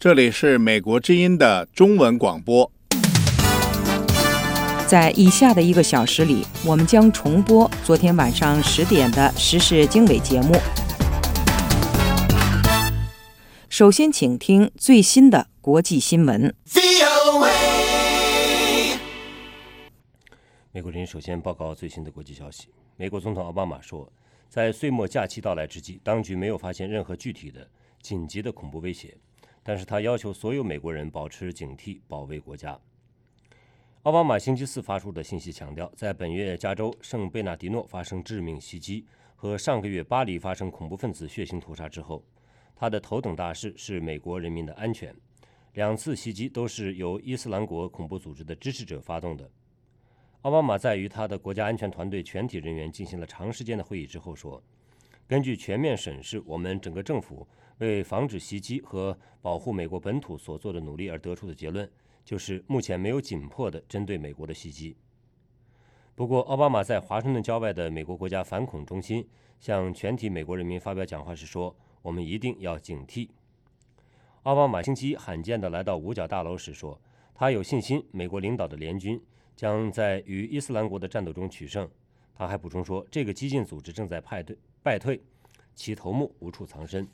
这里是美国之音的中文广播。 在以下的1个小时里，我们将重播昨天晚上10点的时事经纬节目。首先请听最新的国际新闻。 美国之音首先报告最新的国际消息。美国总统奥巴马说，在岁末假期到来之际，当局没有发现任何具体的紧急的恐怖威胁，但是他要求所有美国人保持警惕，保卫国家。奥巴马星期四发出的信息强调，在本月加州圣贝纳迪诺发生致命袭击和上个月巴黎发生恐怖分子血腥屠杀之后，他的头等大事是美国人民的安全。2次袭击都是由伊斯兰国恐怖组织的支持者发动的。奥巴马在与他的国家安全团队全体人员进行了长时间的会议之后说，根据全面审视我们整个政府为防止袭击和保护美国本土所做的努力而得出的结论，就是目前没有紧迫的针对美国的袭击。不过，奥巴马在华盛顿郊外的美国国家反恐中心向全体美国人民发表讲话时说，我们一定要警惕。奥巴马星期一罕见地来到五角大楼时说，他有信心美国领导的联军将在与伊斯兰国的战斗中取胜。他还补充说，这个激进组织正在败退，其头目无处藏身。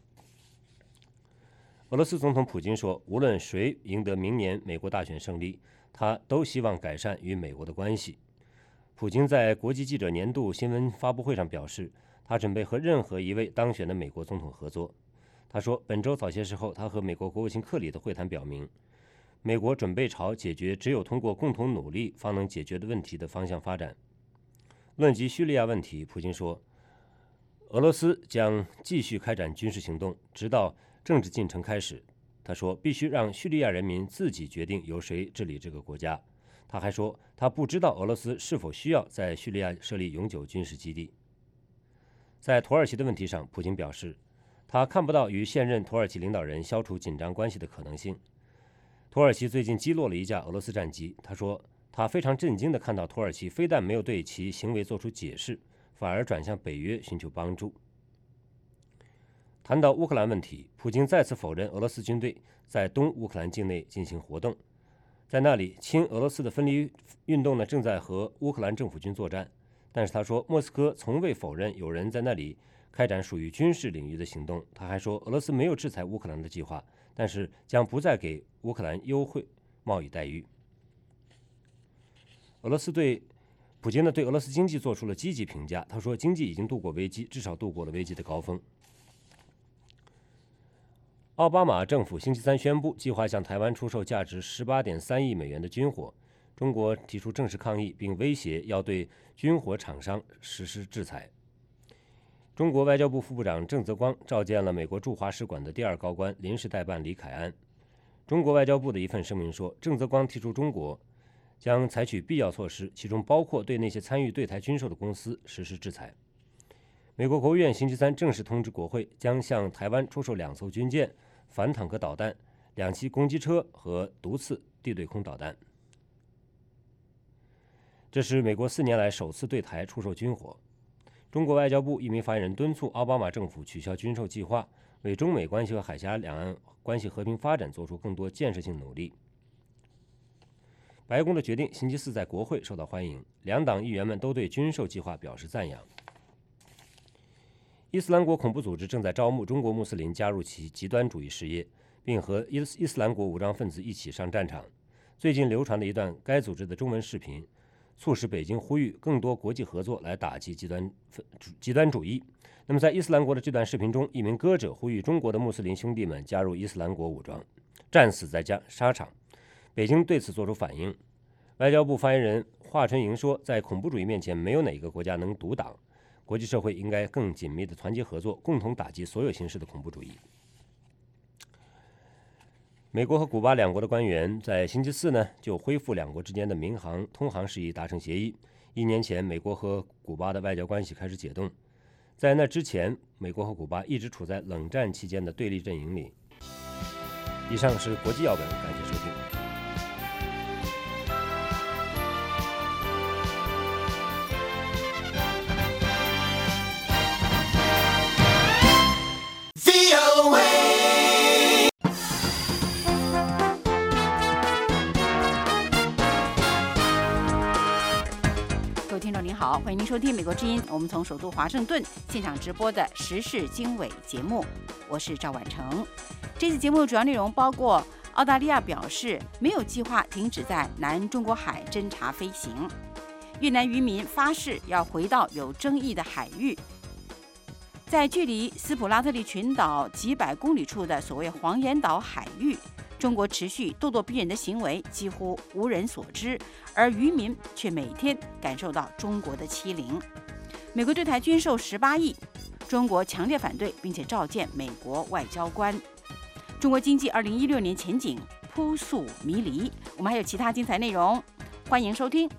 俄罗斯总统普京说，无论谁赢得明年美国大选胜利，他都希望改善与美国的关系。普京在国际记者年度新闻发布会上表示，他准备和任何一位当选的美国总统合作。他说，本周早些时候，他和美国国务卿克里的会谈表明，美国准备朝解决只有通过共同努力方能解决的问题的方向发展。论及叙利亚问题，普京说，俄罗斯将继续开展军事行动，直到政治进程开始。他说，必须让叙利亚人民自己决定由谁治理这个国家。他还说，他不知道俄罗斯是否需要在叙利亚设立永久军事基地。在土耳其的问题上，普京表示，他看不到与现任土耳其领导人消除紧张关系的可能性。土耳其最近击落了一架俄罗斯战机。他说，他非常震惊地看到土耳其非但没有对其行为做出解释，反而转向北约寻求帮助。谈到乌克兰问题，普京再次否认俄罗斯军队在东乌克兰境内进行活动。在那里，亲俄罗斯的分离运动正在和乌克兰政府军作战。但是他说，莫斯科从未否认有人在那里开展属于军事领域的行动。他还说，俄罗斯没有制裁乌克兰的计划，但是将不再给乌克兰优惠贸易待遇。普京对俄罗斯经济做出了积极评价。他说，经济已经度过危机，至少度过了危机的高峰。奥巴马政府星期三宣布，计划向台湾出售价值18.3亿美元的军火。中国提出正式抗议，并威胁要对军火厂商实施制裁。中国外交部副部长郑泽光召见了美国驻华使馆的第2高官临时代办李凯安。中国外交部的一份声明说，郑泽光提出中国将采取必要措施，其中包括对那些参与对台军售的公司实施制裁。美国国务院星期三正式通知国会，将向台湾出售2艘军舰、反坦克导弹、2栖攻击车和毒刺地对空导弹。这是美国4年来首次对台出售军火。中国外交部一名发言人敦促奥巴马政府取消军售计划，为中美关系和海峡两岸关系和平发展做出更多建设性努力。白宫的决定星期四在国会受到欢迎，2党议员们都对军售计划表示赞扬。伊斯兰国恐怖组织正在招募中国穆斯林加入其极端主义事业，并和伊斯兰国武装分子一起上战场。最近流传的一段该组织的中文视频，促使北京呼吁更多国际合作来打击极端主义。那么在伊斯兰国的这段视频中，一名歌者呼吁中国的穆斯林兄弟们加入伊斯兰国武装，战死在沙场。北京对此作出反应。外交部发言人华春莹说，在恐怖主义面前，没有哪个国家能独挡，国际社会应该更紧密的团结合作，共同打击所有形式的恐怖主义。美国和古巴2国的官员在星期四就恢复2国之间的民航通航事宜达成协议。1年前，美国和古巴的外交关系开始解冻。在那之前，美国和古巴一直处在冷战期间的对立阵营里。以上是国际要闻，感谢收听。 好，欢迎您收听美国之音。我们从首都华盛顿现场直播的时事经纬节目，我是赵婉成。这次节目主要内容包括：澳大利亚表示没有计划停止在南中国海侦察飞行；越南渔民发誓要回到有争议的海域；在距离斯普拉特利群岛几百公里处的所谓黄岩岛海域，中国持续咄咄逼人的行为几乎无人所知，而渔民却每天感受到中国的欺凌。美国对台军售18亿，中国强烈反对并且召见美国外交官。中国经济2016年前景扑朔迷离。我们还有其他精彩内容，欢迎收听。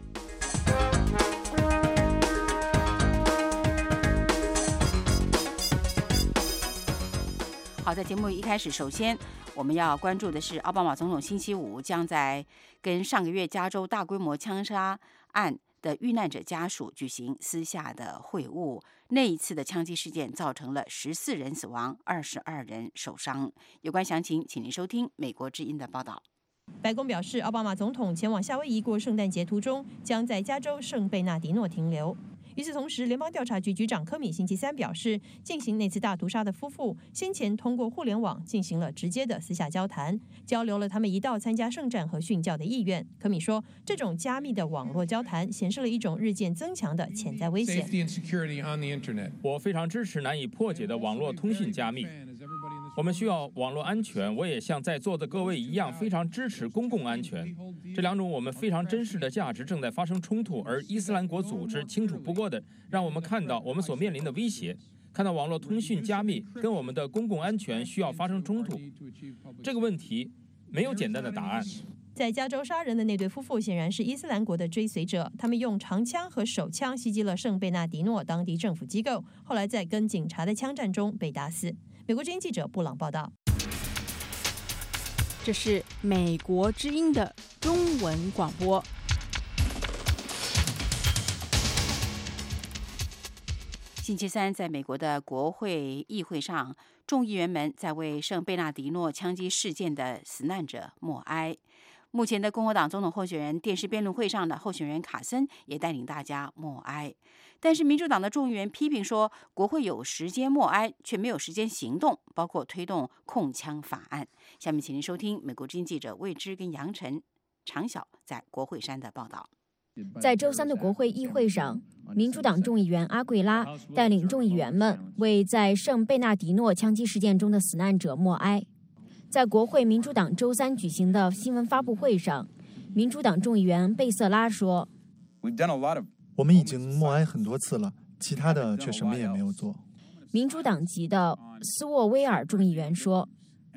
好，在节目一开始，首先我们要关注的是奥巴马总统星期五将在跟上个月加州大规模枪杀案的遇难者家属举行私下的会晤。那一次的枪击事件造成了14人死亡，22人受伤。有关详情，请您收听美国之音的报道。 白宫表示，奥巴马总统前往夏威夷过圣诞节途中，将在加州圣贝纳迪诺停留。与此同时，联邦调查局局长科米星期三表示，进行那次大屠杀的夫妇先前通过互联网进行了直接的私下交谈，交流了他们一道参加圣战和殉教的意愿。科米说，这种加密的网络交谈显示了一种日渐增强的潜在危险。 我非常支持难以破解的网络通讯加密。我们需要网络安全，我也像在座的各位一样，非常支持公共安全。这两种我们非常珍视的价值正在发生冲突，而伊斯兰国组织清楚不过的让我们看到我们所面临的威胁，看到网络通讯加密跟我们的公共安全需要发生冲突。这个问题没有简单的答案。 在加州杀人的那对夫妇显然是伊斯兰国的追随者，他们用长枪和手枪袭击了圣贝纳迪诺当地政府机构，后来在跟警察的枪战中被打死。美国之音记者布朗报道。 这是美国之音的中文广播。 星期三，在美国的国会议会上，众议员们在为圣贝纳迪诺枪击事件的死难者默哀。目前的共和党总统候选人电视辩论会上的候选人卡森也带领大家默哀。但是民主党的众议员批评说，国会有时间默哀，却没有时间行动，包括推动控枪法案。下面请您收听美国之音记者魏之跟杨晨、常晓在国会山的报道。 在周三的国会议会上，民主党众议员阿桂拉带领众议员们为在圣贝纳迪诺枪击事件中的死难者默哀。在国会民主党周三举行的新闻发布会上，民主党众议员贝瑟拉说：“ 我们已经默哀很多次了，其他的却什么也没有做。” 民主党籍的斯沃威尔众议员说：“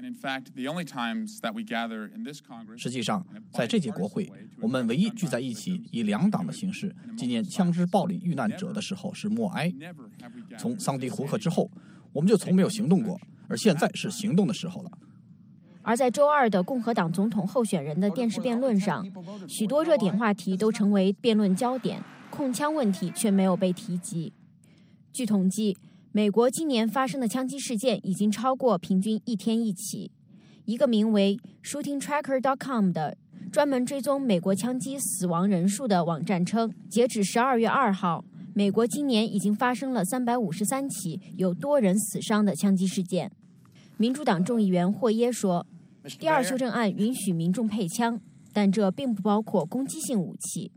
实际上，在这届国会，我们唯一聚在一起以两党的形式纪念枪支暴力遇难者的时候是默哀。从桑迪胡克之后，我们就从没有行动过，而现在是行动的时候了。” 而在周二的共和党总统候选人的电视辩论上，许多热点话题都成为辩论焦点，控枪问题却没有被提及。据统计，美国今年发生的枪击事件已经超过平均1天1起。一个名为 ShootingTracker.com 的专门追踪美国枪击死亡人数的网站称，截止12月2号，美国今年已经发生了353起有多人死伤的枪击事件。民主党众议员霍耶说，第二修正案允许民众配枪，但这并不包括攻击性武器。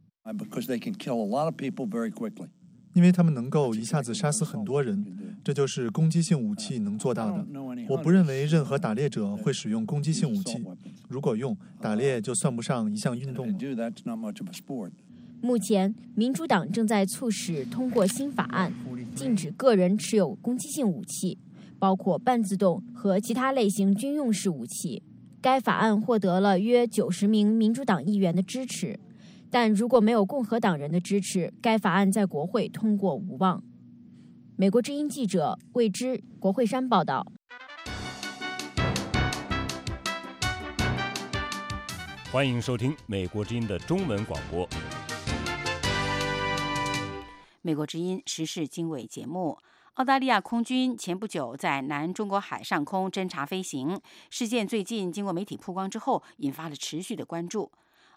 因为他们能够一下子杀死很多人，这就是攻击性武器能做到的。我不认为任何打猎者会使用攻击性武器，如果用，打猎就算不上一项运动了。 目前，民主党正在促使通过新法案，禁止个人持有攻击性武器，包括半自动和其他类型军用式武器。该法案获得了约90名民主党议员的支持，但如果没有共和党人的支持，该法案在国会通过无望。美国之音记者魏之，国会山报道。 欢迎收听美国之音的中文广播。 美国之音时事经纬节目。澳大利亚空军前不久在南中国海上空侦察飞行事件，最近经过媒体曝光之后，引发了持续的关注。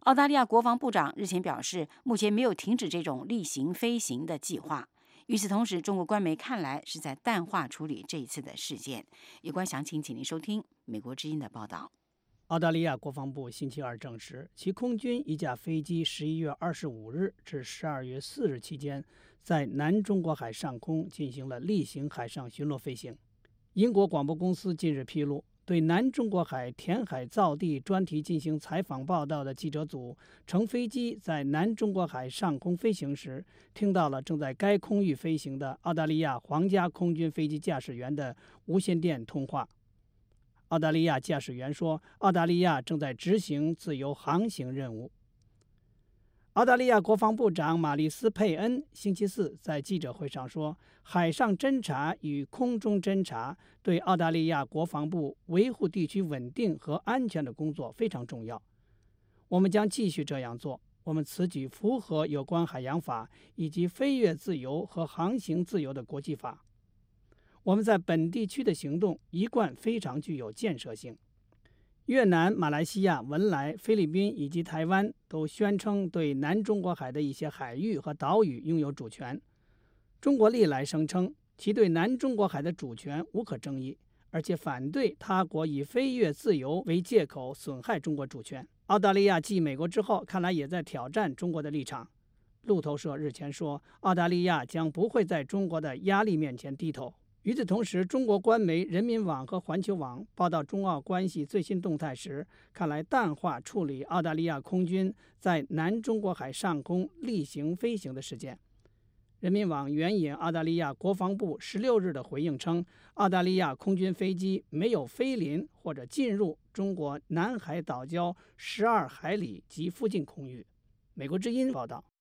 澳大利亚国防部长日前表示，目前没有停止这种例行飞行的计划。与此同时，中国官媒看来是在淡化处理这一次的事件。有关详情，请您收听美国之音的报道。 澳大利亚国防部星期二证实，其空军一架飞机11月25日至12月4日期间，在南中国海上空进行了例行海上巡逻飞行。英国广播公司近日披露，对南中国海填海造地专题进行采访报道的记者组乘飞机在南中国海上空飞行时，听到了正在该空域飞行的澳大利亚皇家空军飞机驾驶员的无线电通话。澳大利亚驾驶员说，澳大利亚正在执行自由航行任务。澳大利亚国防部长马丽斯·佩恩星期四在记者会上说，海上侦察与空中侦察对澳大利亚国防部维护地区稳定和安全的工作非常重要。我们将继续这样做。我们此举符合有关海洋法以及飞越自由和航行自由的国际法。我们在本地区的行动一贯非常具有建设性。越南、马来西亚、文莱、菲律宾以及台湾都宣称对南中国海的一些海域和岛屿拥有主权。中国历来声称其对南中国海的主权无可争议，而且反对他国以飞越自由为借口损害中国主权。澳大利亚继美国之后，看来也在挑战中国的立场。路透社日前说，澳大利亚将不会在中国的压力面前低头。与此同时，中国官媒人民网和环球网报道中澳关系最新动态时，看来淡化处理澳大利亚空军在南中国海上空例行飞行的事件。人民网援引澳大利亚国防部16日的回应称，澳大利亚空军飞机没有飞临或者进入中国南海岛礁12海里及附近空域。美国之音报道。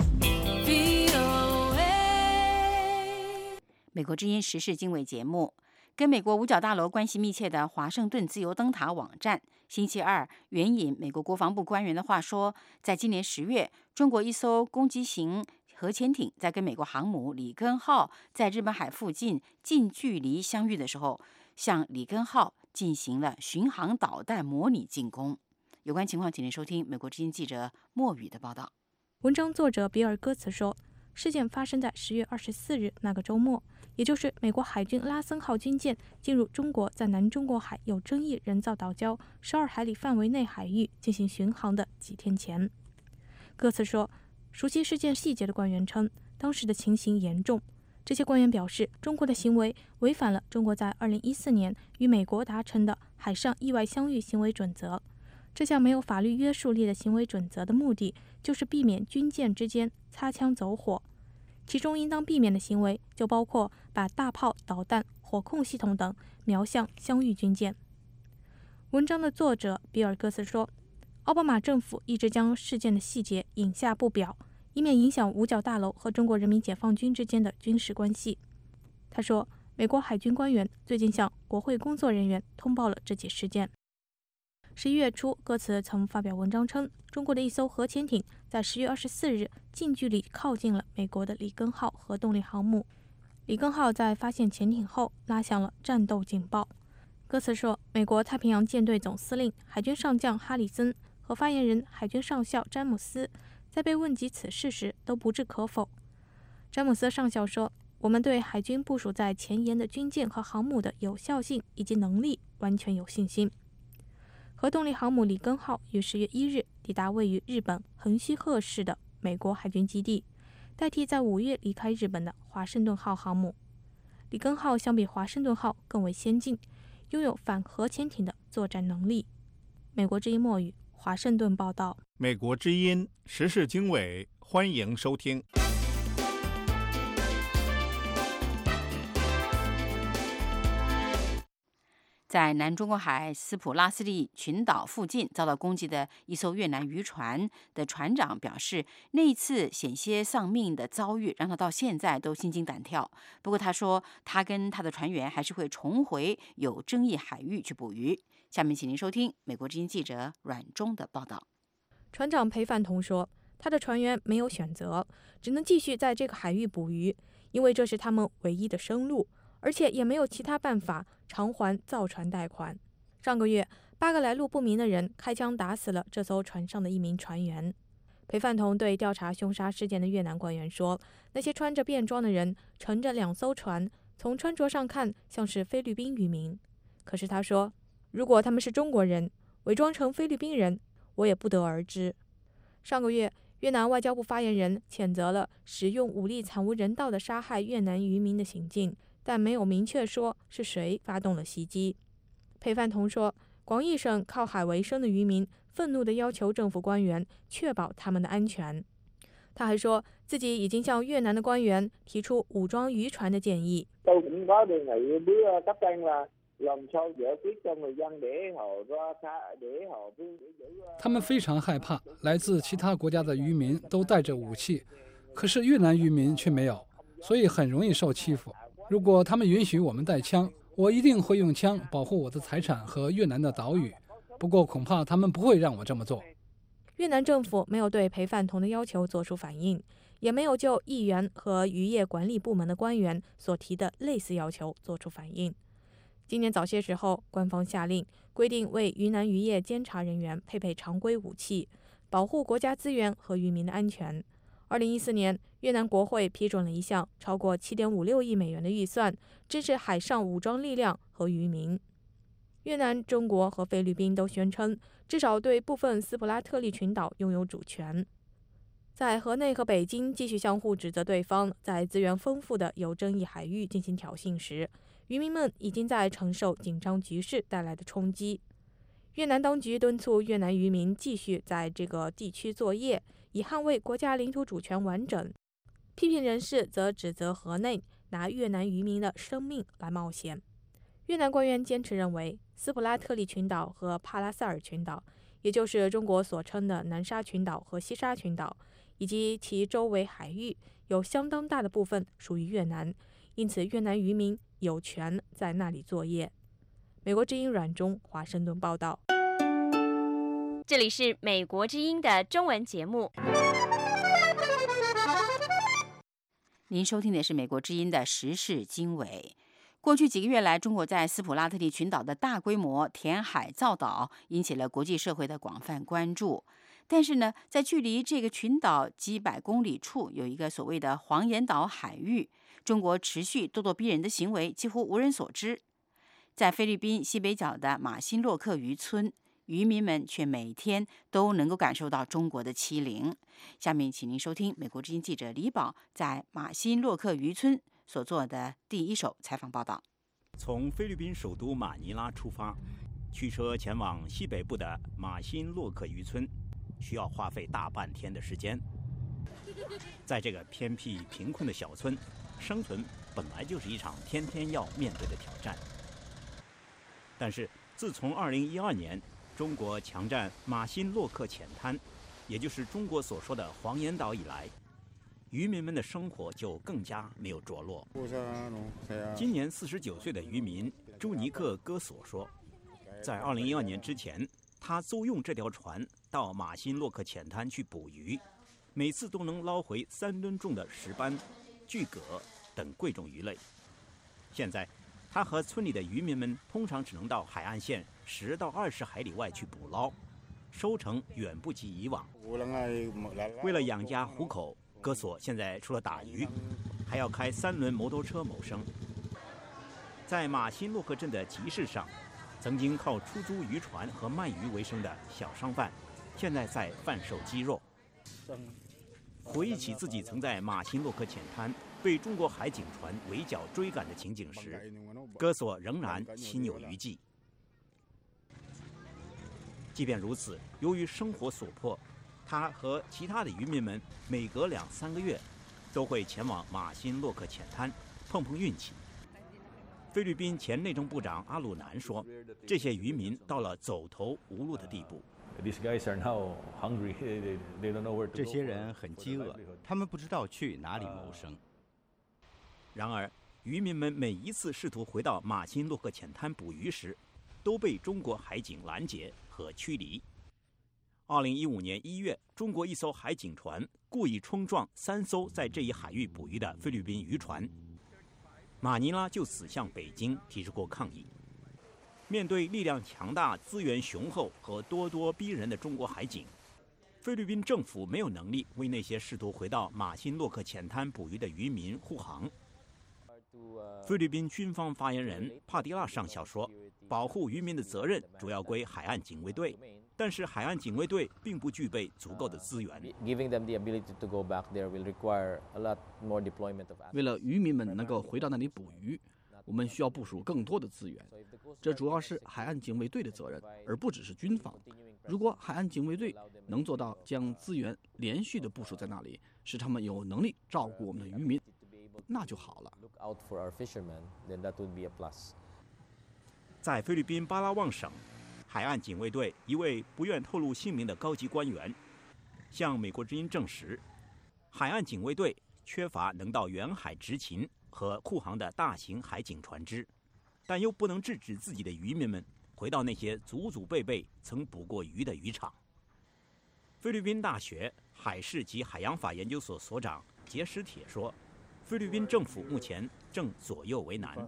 美国之音时事经纬节目，跟美国五角大楼关系密切的华盛顿自由灯塔网站星期二援引美国国防部官员的话说，在今年10月，中国一艘攻击型核潜艇在跟美国航母里根号在日本海附近近距离相遇的时候，向里根号进行了巡航导弹模拟进攻。有关情况，请您收听美国之音记者莫宇的报道。 文章作者比尔·戈茨说，事件发生在10月24日那个周末，也就是美国海军拉森号军舰进入中国在南中国海有争议人造岛礁12海里范围内海域进行巡航的几天前。戈茨说，熟悉事件细节的官员称，当时的情形严重。这些官员表示，中国的行为违反了中国在2014年与美国达成的海上意外相遇行为准则。这项没有法律约束力的行为准则的目的就是避免军舰之间擦枪走火，其中应当避免的行为就包括把大炮、导弹、火控系统等瞄向相遇军舰。文章的作者比尔·戈茨说，奥巴马政府一直将事件的细节隐下不表，以免影响五角大楼和中国人民解放军之间的军事关系。他说，美国海军官员最近向国会工作人员通报了这起事件。11月初，戈茨曾发表文章称，中国的一艘核潜艇在10月24日近距离靠近了美国的里根号核动力航母。里根号在发现潜艇后拉响了战斗警报。戈茨说，美国太平洋舰队总司令海军上将哈里森和发言人海军上校詹姆斯在被问及此事时都不置可否。詹姆斯上校说，我们对海军部署在前沿的军舰和航母的有效性以及能力完全有信心。核动力航母里根号于10月1日抵达位于日本横须贺市的美国海军基地，代替在5月离开日本的华盛顿号航母。里根号相比华盛顿号更为先进，拥有反核潜艇的作战能力。美国之音莫宇，华盛顿报道。 美国之音时事经纬，欢迎收听。 在南中国海斯普拉斯利群岛附近遭到攻击的一艘越南渔船的船长表示，那一次险些丧命的遭遇让他到现在都心惊胆跳。不过他说，他跟他的船员还是会重回有争议海域去捕鱼。下面请您收听美国之音记者阮忠的报道。 船长裴范同说，他的船员没有选择，只能继续在这个海域捕鱼，因为这是他们唯一的生路，而且也没有其他办法偿还造船贷款。上个月， 8个来路不明的人开枪打死了这艘船上的1名船员。裴范同对调查凶杀事件的越南官员说，那些穿着便装的人乘着2艘船，从穿着上看像是菲律宾渔民。可是他说，如果他们是中国人，伪装成菲律宾人，我也不得而知。上个月，越南外交部发言人谴责了使用武力惨无人道地杀害越南渔民的行径，但没有明确说是谁发动了袭击。裴范同说，广义省靠海为生的渔民愤怒地要求政府官员确保他们的安全。他还说自己已经向越南的官员提出武装渔船的建议。 他们非常害怕，来自其他国家的渔民都带着武器，可是越南渔民却没有，所以很容易受欺负。如果他们允许我们带枪，我一定会用枪保护我的财产和越南的岛屿。不过恐怕他们不会让我这么做。 越南政府没有对裴范同的要求做出反应，也没有就议员和渔业管理部门的官员所提的类似要求做出反应。今年早些时候，官方下令规定为云南渔业监察人员配备常规武器，保护国家资源和渔民的安全。2014年，越南国会批准了一项超过7.56亿美元的预算，支持海上武装力量和渔民。越南、中国和菲律宾都宣称，至少对部分斯普拉特利群岛拥有主权。在河内和北京继续相互指责对方在资源丰富的有争议海域进行挑衅时，渔民们已经在承受紧张局势带来的冲击。越南当局敦促越南渔民继续在这个地区作业，以捍卫国家领土主权完整。批评人士则指责河内拿越南渔民的生命来冒险。越南官员坚持认为，斯普拉特利群岛和帕拉塞尔群岛，也就是中国所称的南沙群岛和西沙群岛，以及其周围海域有相当大的部分属于越南，因此越南渔民有权在那里作业。美国之音阮中华盛顿报道。 这里是美国之音的中文节目。 您收听的是美国之音的时事经纬。过去几个月来，中国在斯普拉特利群岛的大规模填海造岛引起了国际社会的广泛关注。但是呢，在距离这个群岛几百公里处有一个所谓的黄岩岛海域，中国持续咄咄逼人的行为几乎无人所知。在菲律宾西北角的马辛洛克渔村，渔民们却每天都能够感受到中国的欺凌。下面请您收听美国之音记者李宝在马辛洛克渔村所做的第一手采访报道。 从菲律宾首都马尼拉出发，驱车前往西北部的马辛洛克渔村，需要花费大半天的时间。在这个偏僻贫困的小村，生存本来就是一场天天要面对的挑战。但是自从2012年中国强占马辛洛克浅滩，也就是中国所说的黄岩岛以来，渔民们的生活就更加没有着落。今年49岁的渔民朱尼克·戈索说，在2012年之前，他租用这条船到马辛洛克浅滩去捕鱼，每次都能捞回3吨重的石斑、巨蛤等贵重鱼类。现在他和村里的渔民们通常只能到海岸线10到20海里外去捕捞，收成远不及以往。为了养家糊口，戈索现在除了打鱼，还要开3轮摩托车谋生。在马辛洛克镇的集市上，曾经靠出租渔船和卖鱼为生的小商贩，现在在贩售鸡肉。回忆起自己曾在马辛洛克浅滩被中国海警船围剿追赶的情景时，戈索仍然心有余悸。即便如此，由于生活所迫，他和其他的渔民们每隔2-3个月都会前往马辛洛克浅滩碰碰运气。菲律宾前内政部长阿鲁南说，这些渔民到了走投无路的地步。 这些人很饥饿，他们不知道去哪里谋生。 然而，渔民们每一次试图回到马辛洛克浅滩捕鱼时，都被中国海警拦截和驱离。2015年1月，中国一艘海警船故意冲撞3艘在这一海域捕鱼的菲律宾渔船，马尼拉就此向北京提出过抗议。 面对力量强大、资源雄厚和咄咄逼人的中国海警，菲律宾政府没有能力为那些试图回到马辛洛克浅滩捕鱼的渔民护航。菲律宾军方发言人帕迪拉上校说，保护渔民的责任主要归海岸警卫队，但是海岸警卫队并不具备足够的资源。 为了渔民们能够回到那里捕鱼，我们需要部署更多的资源，这主要是海岸警卫队的责任，而不只是军方。如果海岸警卫队能做到将资源连续地部署在那里，使他们有能力照顾我们的渔民，那就好了。 在菲律宾巴拉望省，海岸警卫队一位不愿透露姓名的高级官员向美国之音证实，海岸警卫队缺乏能到远海执勤和护航的大型海警船只，但又不能制止自己的渔民们回到那些祖祖辈辈曾捕过鱼的渔场。菲律宾大学海事及海洋法研究所所长杰什铁说，菲律宾政府目前正左右为难。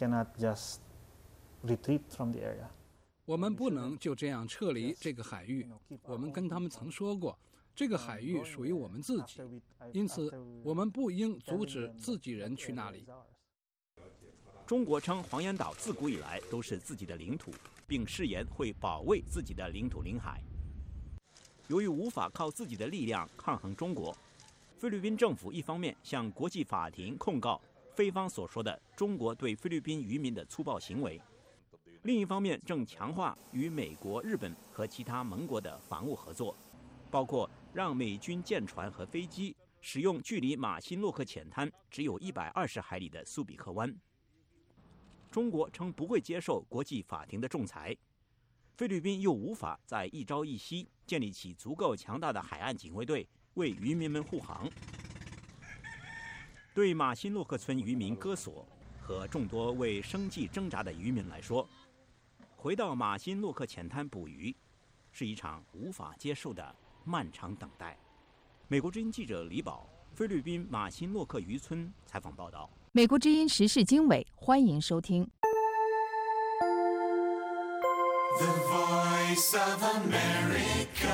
我们不能就这样撤离这个海域。我们跟他们曾说过，这个海域属于我们自己，因此我们不应阻止自己人去那里。 中国称黄岩岛自古以来都是自己的领土，并誓言会保卫自己的领土领海。由于无法靠自己的力量抗衡中国，菲律宾政府一方面向国际法庭控告菲方所说的中国对菲律宾渔民的粗暴行为，另一方面正强化与美国、日本和其他盟国的防务合作，包括让美军舰船和飞机使用距离马辛洛克浅滩只有120海里的苏比克湾。中国称不会接受国际法庭的仲裁，菲律宾又无法在一朝一夕建立起足够强大的海岸警卫队为渔民们护航。对马辛洛克村渔民戈索和众多为生计挣扎的渔民来说，回到马辛洛克浅滩捕鱼是一场无法接受的漫长等待。美国之音记者李宝，菲律宾马辛洛克渔村采访报道。 美国之音时事经纬，欢迎收听。 The Voice of America。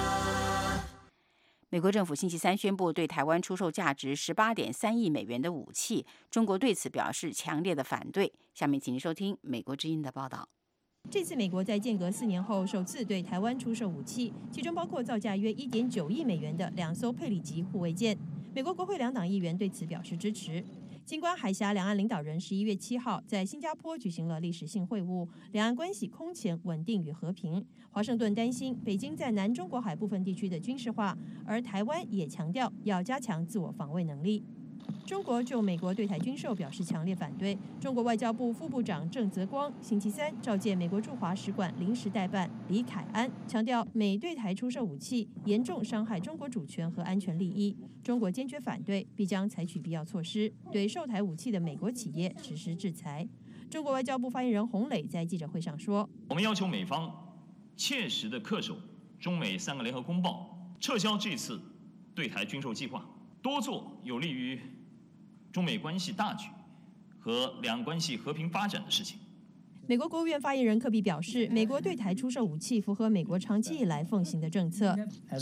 美国政府星期三宣布对台湾出售价值18.3亿美元的武器，中国对此表示强烈的反对。下面请您收听美国之音的报道。 这次美国在间隔4年后首次对台湾出售武器，其中包括造价约1.9亿美元的2艘佩里级护卫舰。美国国会2党议员对此表示支持。尽管海峡两岸领导人11月7号在新加坡举行了历史性会晤，两岸关系空前稳定与和平。华盛顿担心北京在南中国海部分地区的军事化，而台湾也强调要加强自我防卫能力。中国就美国对台军售表示强烈反对。中国外交部副部长郑泽光星期三召见美国驻华使馆临时代办李凯安，强调美对台出售武器严重伤害中国主权和安全利益，中国坚决反对，必将采取必要措施，对售台武器的美国企业实施制裁。中国外交部发言人洪磊在记者会上说：“ 我们要求美方切实地恪守中美3个联合公报，撤销这次对台军售计划，多做有利于中美关系大局和两岸关系和平发展的事情。” 美国国务院发言人科比表示，美国对台出售武器符合美国长期以来奉行的政策。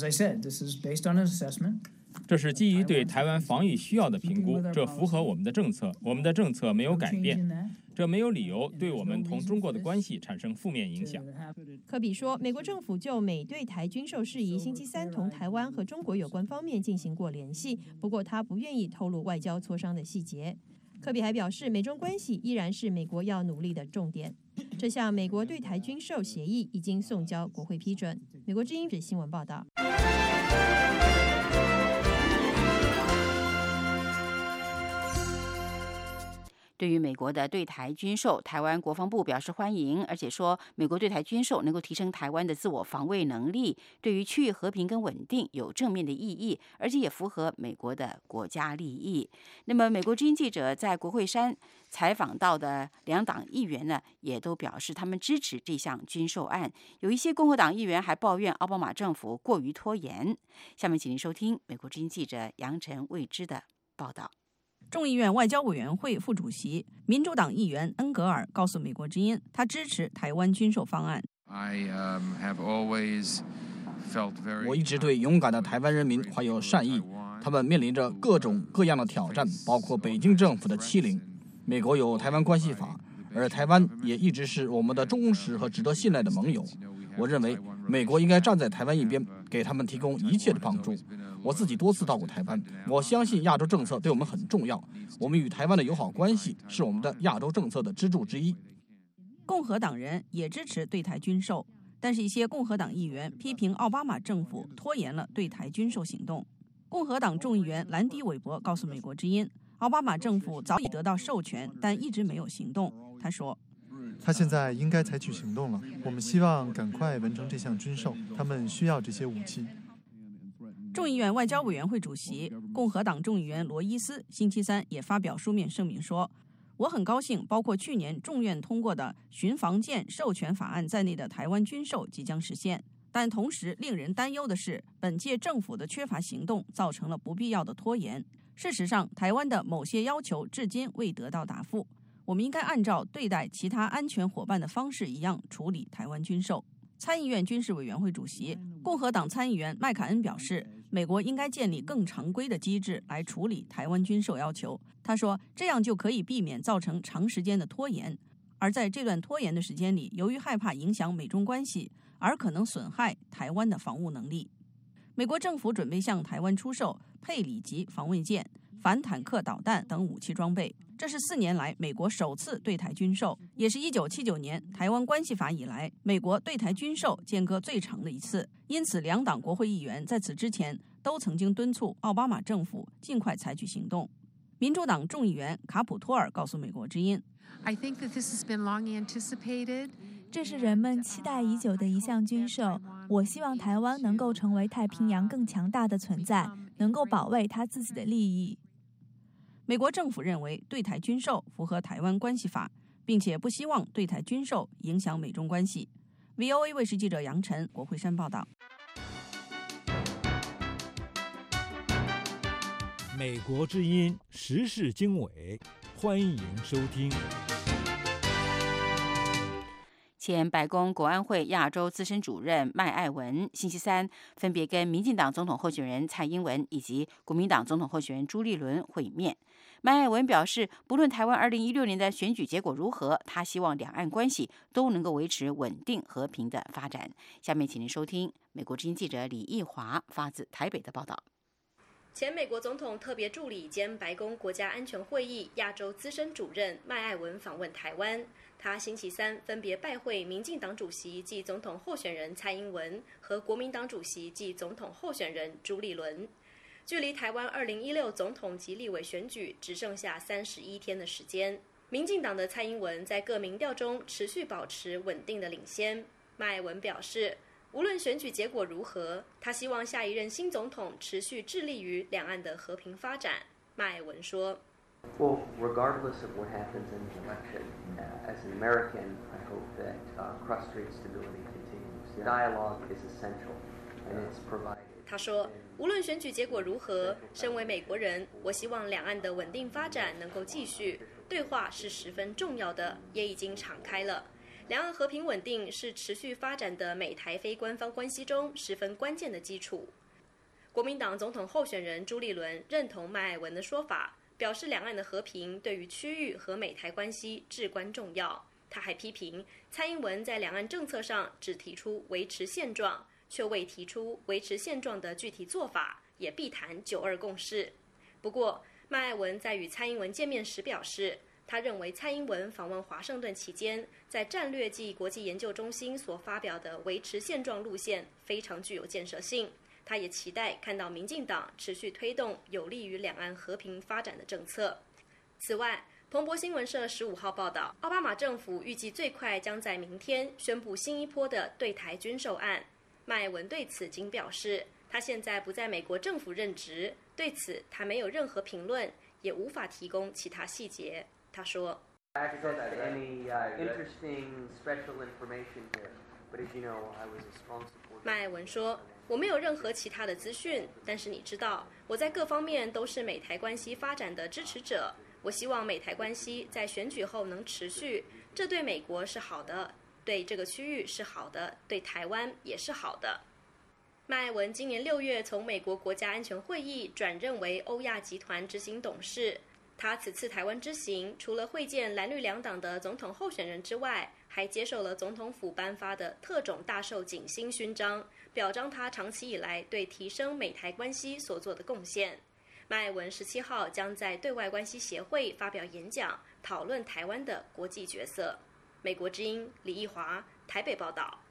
这是基于对台湾防疫需要的评估，这符合我们的政策，我们的政策没有改变，这没有理由对我们同中国的关系产生负面影响。 科比说，美国政府就美对台军售事宜星期三同台湾和中国有关方面进行过联系，不过他不愿意透露外交磋商的细节。科比还表示，美中关系依然是美国要努力的重点。这项美国对台军售协议已经送交国会批准。美国之音新闻报道。 对于美国的对台军售，台湾国防部表示欢迎，而且说美国对台军售能够提升台湾的自我防卫能力，对于区域和平跟稳定有正面的意义，而且也符合美国的国家利益。那么，美国之音记者在国会山采访到的2党议员呢，也都表示他们支持这项军售案。有一些共和党议员还抱怨奥巴马政府过于拖延。下面请您收听美国之音记者杨晨未知的报道。 众议院外交委员会副主席、民主党议员恩格尔告诉美国之音，他支持台湾军售方案。 我一直对勇敢的台湾人民怀有善意，他们面临着各种各样的挑战，包括北京政府的欺凌。美国有台湾关系法，而台湾也一直是我们的忠实和值得信赖的盟友。我认为美国应该站在台湾一边，给他们提供一切的帮助。我自己多次到过台湾，我相信亚洲政策对我们很重要。我们与台湾的友好关系是我们的亚洲政策的支柱之一。 共和党人也支持对台军售，但是一些共和党议员批评奥巴马政府拖延了对台军售行动。共和党众议员兰迪·韦伯告诉美国之音，奥巴马政府早已得到授权，但一直没有行动。他说， 他现在应该采取行动了，我们希望赶快完成这项军售，他们需要这些武器。 众议院外交委员会主席、共和党众议员罗伊斯星期三也发表书面声明说，我很高兴包括去年众院通过的巡防舰授权法案在内的台湾军售即将实现，但同时令人担忧的是，本届政府的缺乏行动造成了不必要的拖延。事实上，台湾的某些要求至今未得到答复。我们应该按照对待其他安全伙伴的方式一样处理台湾军售。参议院军事委员会主席、共和党参议员麦凯恩表示，美国应该建立更常规的机制来处理台湾军售要求。他说，这样就可以避免造成长时间的拖延。而在这段拖延的时间里，由于害怕影响美中关系，而可能损害台湾的防务能力。美国政府准备向台湾出售佩里级防卫舰、反坦克导弹等武器装备，这是4年来美国首次对台军售，也是1979年台湾关系法以来美国对台军售间隔最长的一次。因此，两党国会议员在此之前都曾经敦促奥巴马政府尽快采取行动。民主党众议员卡普托尔告诉美国之音， 这是人们期待已久的一项军售。我希望台湾能够成为太平洋更强大的存在，能够保卫他自己的利益。 美国政府认为对台军售符合台湾关系法，并且不希望对台军售影响美中关系。VOA 卫视记者杨晨，国会山报道。 美国之音时事经纬，欢迎收听。 前白宫国安会亚洲资深主任麦爱文星期三分别跟民进党总统候选人蔡英文以及国民党总统候选人朱立伦会面。麦爱文表示，不论台湾2016年的选举结果如何，他希望两岸关系都能够维持稳定和平的发展。下面请您收听美国之音记者李义华发自台北的报道。 前美国总统特别助理兼白宫国家安全会议亚洲资深主任麦爱文访问台湾。他星期三分别拜会民进党主席暨总统候选人蔡英文和国民党主席暨总统候选人朱立伦。距离台湾2016总统及立委选举只剩下31天的时间，民进党的蔡英文在各民调中持续保持稳定的领先。麦爱文表示，无论选举结果如何，他希望下一任新总统持续致力于两岸的和平发展。麦爱文说 Well, regardless of what happens in the election, as an American, I hope that cross-strait stability continues. Dialogue is essential, and it's provided. 他说，无论选举结果如何，身为美国人，我希望两岸的稳定发展能够继续。对话是十分重要的，也已经敞开了。两岸和平稳定是持续发展的美台非官方关系中十分关键的基础。国民党总统候选人朱立伦认同麦爱文的说法，表示两岸的和平对于区域和美台关系至关重要。他还批评蔡英文在两岸政策上只提出维持现状，却未提出维持现状的具体做法，也避谈9·2共识。不过，麦爱文在与蔡英文见面时表示，他认为蔡英文访问华盛顿期间，在战略暨国际研究中心所发表的维持现状路线非常具有建设性。他也期待看到民进党持续推动有利于两岸和平发展的政策。此外，彭博新闻社15号报道，奥巴马政府预计最快将在明天宣布新一波的对台军售案。麦爱文对此仅表示，他现在不在美国政府任职，对此他没有任何评论，也无法提供其他细节。他说 Access to any interesting special information here. 麦爱文说：“我没有任何其他的资讯，但是你知道，我在各方面都是美台关系发展的支持者。我希望美台关系在选举后能持续，这对美国是好的，对这个区域是好的，对台湾也是好的。”麦爱文今年6月从美国国家安全会议转任为欧亚集团执行董事。他此次台湾之行，除了会见蓝绿两党的总统候选人之外，还接受了总统府颁发的特种大寿锦星勋章，表彰他长期以来对提升美台关系所做的贡献。麦爱文17号将在对外关系协会发表演讲，讨论台湾的国际角色。美国之音李义华台北报道。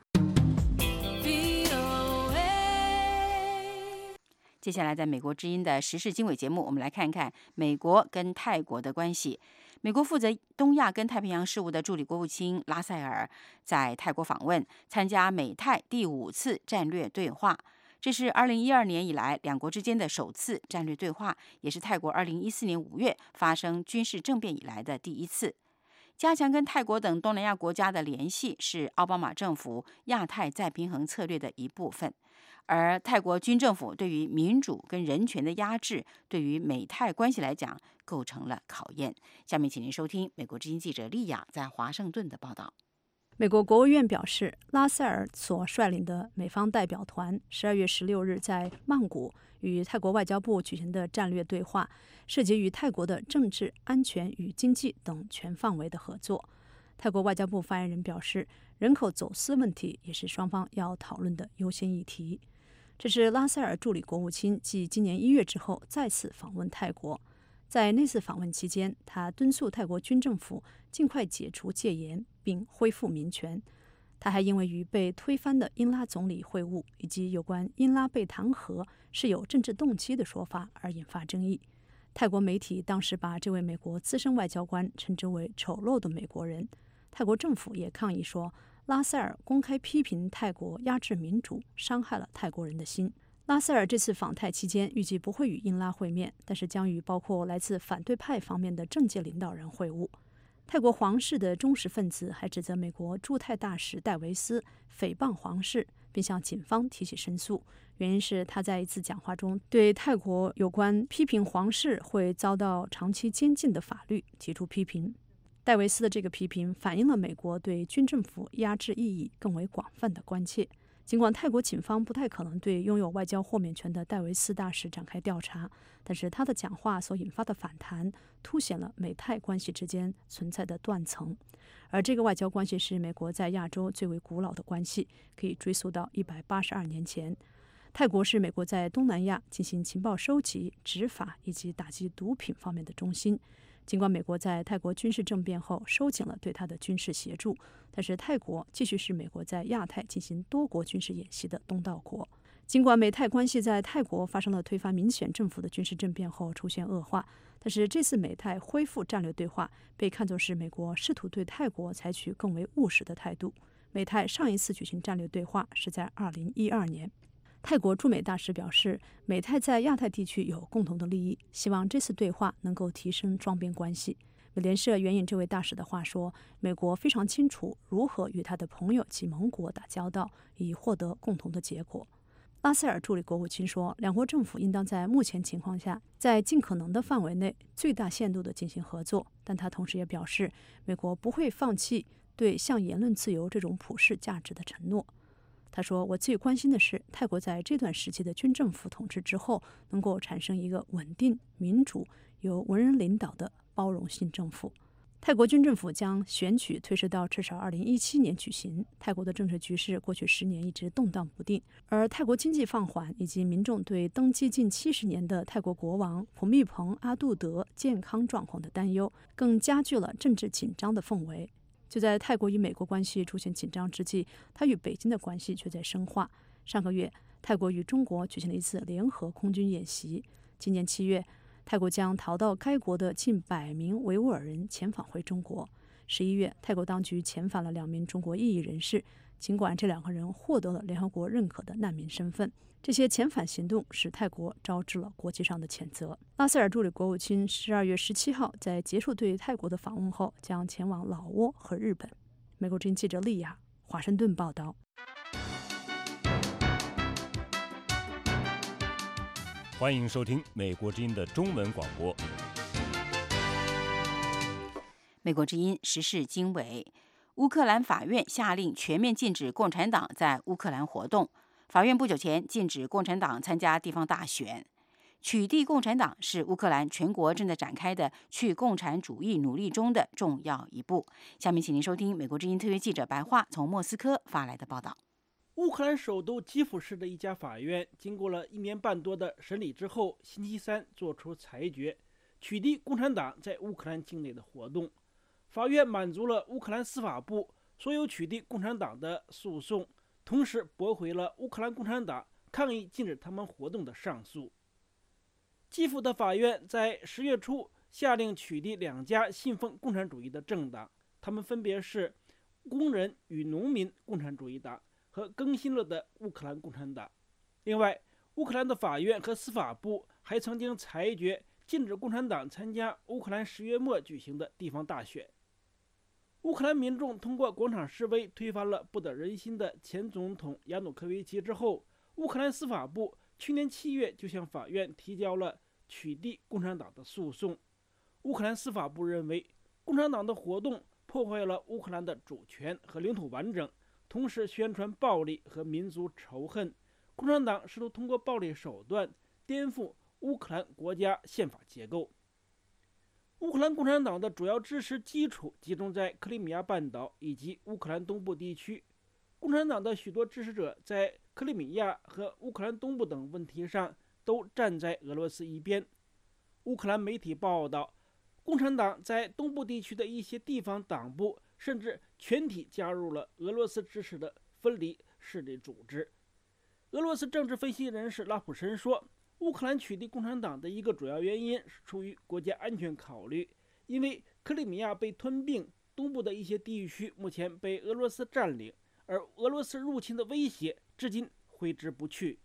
接下来，在美国之音的时事经纬节目，我们来看看美国跟泰国的关系。美国负责东亚跟太平洋事务的助理国务卿拉塞尔在泰国访问，参加美泰第5次战略对话。这是2012年以来两国之间的首次战略对话，也是泰国2014年5月发生军事政变以来的第1次。加强跟泰国等东南亚国家的联系是奥巴马政府亚太再平衡策略的一部分。而泰国军政府对于民主跟人权的压制，对于美泰关系来讲，构成了考验。下面请您收听美国之音记者丽雅在华盛顿的报道。 美国国务院表示，拉塞尔所率领的美方代表团12月16日在曼谷与泰国外交部举行的战略对话，涉及与泰国的政治、安全与经济等全范围的合作。泰国外交部发言人表示，人口走私问题也是双方要讨论的优先议题。这是拉塞尔助理国务卿继今年1月之后再次访问泰国。在那次访问期间，他敦促泰国军政府尽快解除戒严并恢复民权。他还因为与被推翻的英拉总理会晤，以及有关英拉被弹劾是有政治动机的说法而引发争议。泰国媒体当时把这位美国资深外交官称之为丑陋的美国人。泰国政府也抗议说，拉塞尔公开批评泰国压制民主，伤害了泰国人的心。拉塞尔这次访泰期间预计不会与英拉会面，但是将与包括来自反对派方面的政界领导人会晤。泰国皇室的忠实分子还指责美国驻泰大使戴维斯诽谤皇室，并向警方提起申诉，原因是他在一次讲话中对泰国有关批评皇室会遭到长期监禁的法律提出批评。戴维斯的这个批评反映了美国对军政府压制意义更为广泛的关切。尽管泰国警方不太可能对拥有外交豁免权的戴维斯大使展开调查，但是他的讲话所引发的反弹凸显了美泰关系之间存在的断层。而这个外交关系是美国在亚洲最为古老的关系，可以追溯到182年前。泰国是美国在东南亚进行情报收集、执法以及打击毒品方面的中心。尽管美国在泰国军事政变后收紧了对他的军事协助，但是泰国继续是美国在亚太进行多国军事演习的东道国。尽管美泰关系在泰国发生了推翻民选政府的军事政变后出现恶化，但是这次美泰恢复战略对话被看作是美国试图对泰国采取更为务实的态度。美泰上一次举行战略对话是在2012年。泰国驻美大使表示，美泰在亚太地区有共同的利益，希望这次对话能够提升双边关系。美联社援引这位大使的话说，美国非常清楚如何与他的朋友及盟国打交道，以获得共同的结果。拉塞尔助理国务卿说，两国政府应当在目前情况下，在尽可能的范围内最大限度地进行合作，但他同时也表示，美国不会放弃对像言论自由这种普世价值的承诺。他说，我最关心的是泰国在这段时期的军政府统治之后能够产生一个稳定、民主、由文人领导的包容性政府。泰国军政府将选举推迟到至少2017年举行。泰国的政治局势过去10年一直动荡不定，而泰国经济放缓以及民众对登基近70年的泰国国王普密蓬阿杜德健康状况的担忧，更加剧了政治紧张的氛围。就在泰国与美国关系出现紧张之际，它与北京的关系却在深化。上个月，泰国与中国举行了一次联合空军演习。今年7月，泰国将逃到该国的近100名维吾尔人遣返回中国。11月，泰国当局遣返了2名中国异议人士，尽管这2个人获得了联合国认可的难民身份。这些遣返行动使泰国招致了国际上的谴责。拉塞尔助理国务卿12月17号在结束对泰国的访问后，将前往老挝和日本。美国之音记者丽亚，华盛顿报道。 欢迎收听美国之音的中文广播。 美国之音时事经纬，乌克兰法院下令全面禁止共产党在乌克兰活动。法院不久前禁止共产党参加地方大选。取缔共产党是乌克兰全国正在展开的去共产主义努力中的重要一步。下面请您收听美国之音特约记者白桦从莫斯科发来的报道。 乌克兰首都基辅市的一家法院经过了1年半多的审理之后，星期三作出裁决，取缔共产党在乌克兰境内的活动。法院满足了乌克兰司法部所有取缔共产党的诉讼，同时驳回了乌克兰共产党抗议禁止他们活动的上诉。基辅的法院在10月初下令取缔2家信奉共产主义的政党，他们分别是工人与农民共产主义党和更新了的乌克兰共产党。另外，乌克兰的法院和司法部还曾经裁决禁止共产党参加乌克兰10月末举行的地方大选。乌克兰民众通过广场示威推翻了不得人心的前总统亚努科维奇之后，乌克兰司法部去年7月就向法院提交了取缔共产党的诉讼。乌克兰司法部认为，共产党的活动破坏了乌克兰的主权和领土完整，同时宣传暴力和民族仇恨。共产党试图通过暴力手段颠覆乌克兰国家宪法结构。乌克兰共产党的主要支持基础集中在克里米亚半岛以及乌克兰东部地区。共产党的许多支持者在克里米亚和乌克兰东部等问题上都站在俄罗斯一边。乌克兰媒体报道，共产党在东部地区的一些地方党部甚至全体加入了俄罗斯支持的分离势力组织。俄罗斯政治分析人士拉普申说，乌克兰取缔共产党的一个主要原因是出于国家安全考虑，因为克里米亚被吞并，东部的一些地区目前被俄罗斯占领，而俄罗斯入侵的威胁至今挥之不去。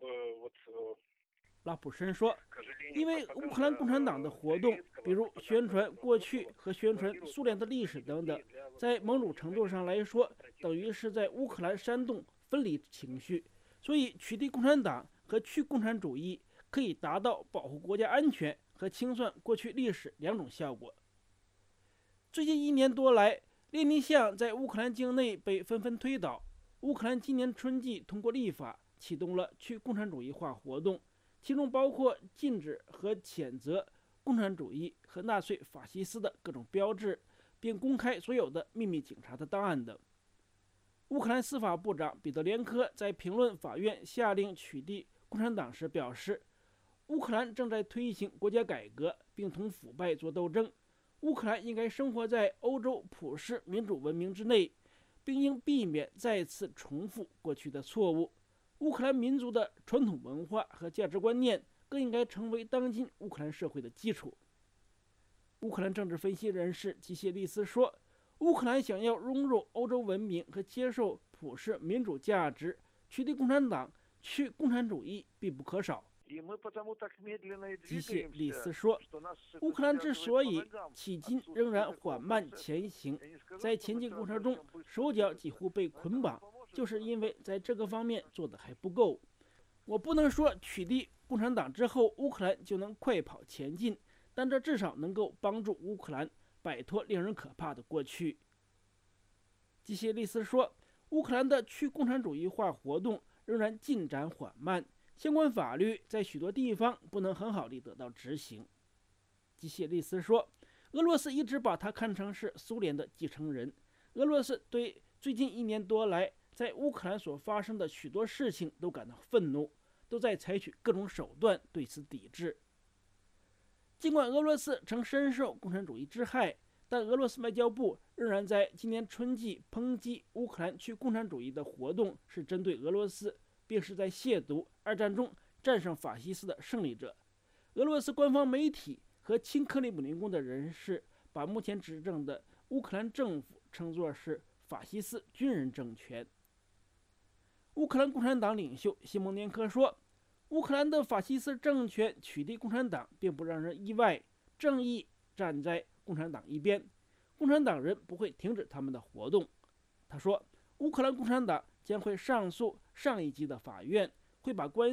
拉普申说，因为乌克兰共产党的活动，比如宣传过去和宣传苏联的历史等等，在某种程度上来说，等于是在乌克兰煽动分离情绪，所以取缔共产党和去共产主义可以达到保护国家安全和清算过去历史2种效果。最近1年多来，列宁像在乌克兰境内被纷纷推倒。乌克兰今年春季通过立法，启动了去共产主义化活动，其中包括禁止和谴责共产主义和纳粹法西斯的各种标志，并公开所有的秘密警察的档案等。乌克兰司法部长彼得连科在评论法院下令取缔共产党时表示，乌克兰正在推行国家改革，并同腐败作斗争。乌克兰应该生活在欧洲普世民主文明之内，并应避免再次重复过去的错误。乌克兰民族的传统文化和价值观念更应该成为当今乌克兰社会的基础。乌克兰政治分析人士基谢利斯说，乌克兰想要融入欧洲文明和接受普世民主价值，取缔共产党、去共产主义必不可少。基谢利斯说，乌克兰之所以迄今仍然缓慢前行，在前进过程中手脚几乎被捆绑，就是因为在这个方面做得还不够。我不能说取缔共产党之后乌克兰就能快跑前进，但这至少能够帮助乌克兰摆脱令人可怕的过去。基谢利斯说，乌克兰的去共产主义化活动仍然进展缓慢，相关法律在许多地方不能很好地得到执行。基谢利斯说，俄罗斯一直把它看成是苏联的继承人。俄罗斯对最近1年多来在乌克兰所发生的许多事情都感到愤怒，都在采取各种手段对此抵制。尽管俄罗斯曾深受共产主义之害，但俄罗斯外交部仍然在今年春季抨击乌克兰去共产主义的活动是针对俄罗斯，并是在亵渎2战中战胜法西斯的胜利者。俄罗斯官方媒体和亲克里姆林宫的人士把目前执政的乌克兰政府称作是法西斯军人政权。乌克兰共产党领袖西蒙年科说，乌克兰的法西斯政权取缔共产党并不让人意外，正义站在共产党一边，共产党人不会停止他们的活动。他说，乌克兰共产党将会上诉上一级的法院，会把官司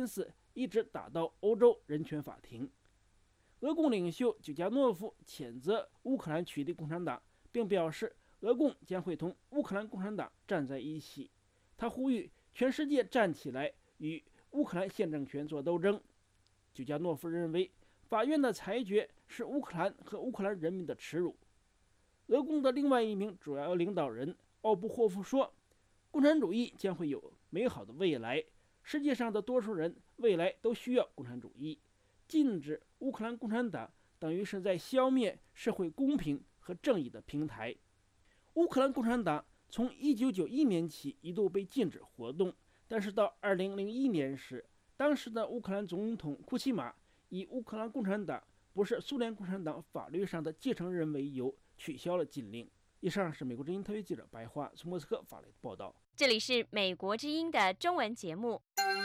一直打到欧洲人权法庭。俄共领袖久加诺夫谴责乌克兰取缔共产党，并表示俄共将会同乌克兰共产党站在一起。他呼吁全世界站起来与乌克兰现政权做斗争。久加诺夫认为，法院的裁决是乌克兰和乌克兰人民的耻辱。俄共的另外一名主要领导人奥布霍夫说，共产主义将会有美好的未来，世界上的多数人未来都需要共产主义。禁止乌克兰共产党等于是在消灭社会公平和正义的平台。乌克兰共产党从1991年起一度被禁止活动，但是到2001年时，当时的乌克兰总统库奇马以乌克兰共产党不是苏联共产党法律上的继承人为由，取消了禁令。以上是美国之音特约记者白桦从莫斯科发来的报道。 这里是美国之音的中文节目。